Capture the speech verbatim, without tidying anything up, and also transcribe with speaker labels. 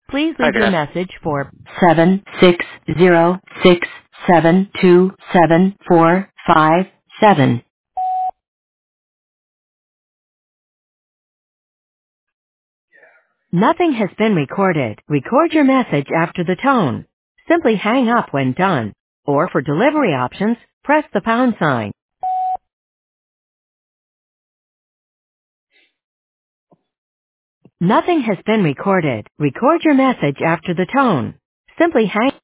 Speaker 1: Please
Speaker 2: Hi,
Speaker 1: leave your
Speaker 2: Dan.
Speaker 1: message for seven six zero six seven two seven four five seven. Nothing has been recorded. Record your message after the tone. Simply hang up when done. Or for delivery options, press the pound sign. Nothing has been recorded. Record your message after the tone. Simply hang